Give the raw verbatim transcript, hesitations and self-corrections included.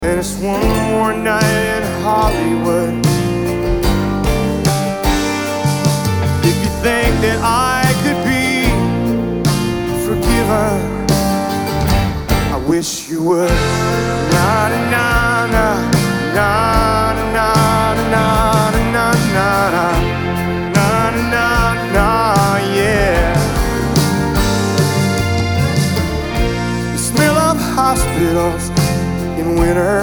And it's one more night in Hollywood. If you think that I could be forgiven, I wish you would. Na na na na na na na na na na na na, yeah. The smell of hospitals in winter.